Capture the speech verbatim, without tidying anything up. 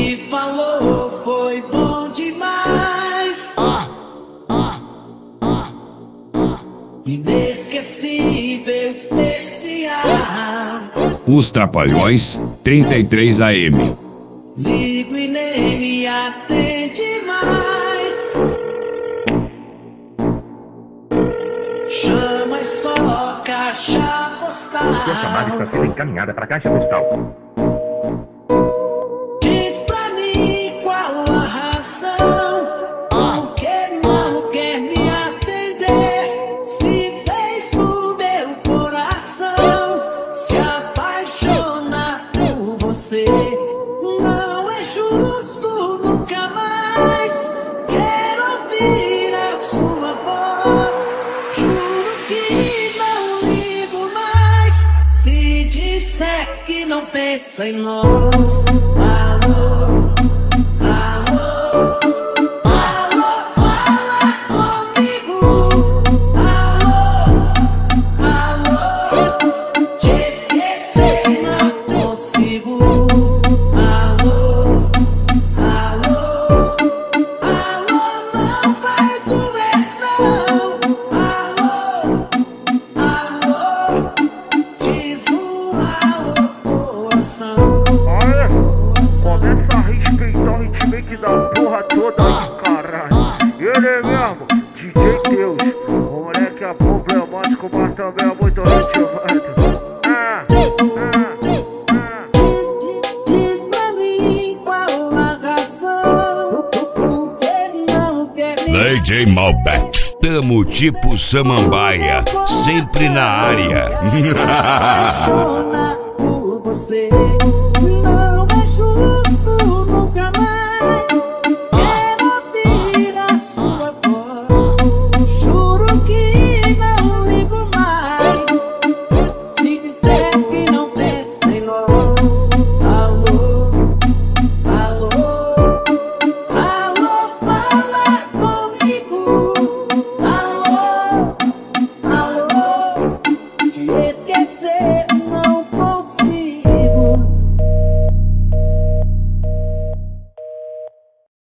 me falou foi bom demais. Ah, ah, ah, ah. Inesquecível, especial. Os Trapalhões, trinta e três A M. Ligo e nem me atende mais. Chama só caixa postal. Sua chamada está sendo encaminhada para a caixa postal. Diz pra mim qual a razão, por que não quer me atender? Se fez o meu coração se apaixonar por você. Não é justo nunca mais. Quero ouvir a sua voz. Juro que não ligo mais. Se disser que não pensa em nós. Alô, alô, alô, fala comigo. Alô, alô, te esquecer não consigo. Alô, alô, alô, não vai doer não. Alô, alô, diz um alô, coração. Olha, começa a respeitar o ritmate da porra toda aí, caralho. Ele mesmo, D J Deus. O moleque é problemático, mas também é muito ritmado. Ah, ah, ah. Diz pra mim qual a razão, por que não quer me D J Malbec. Tamo tipo Samambaia, sempre na área. apaixonar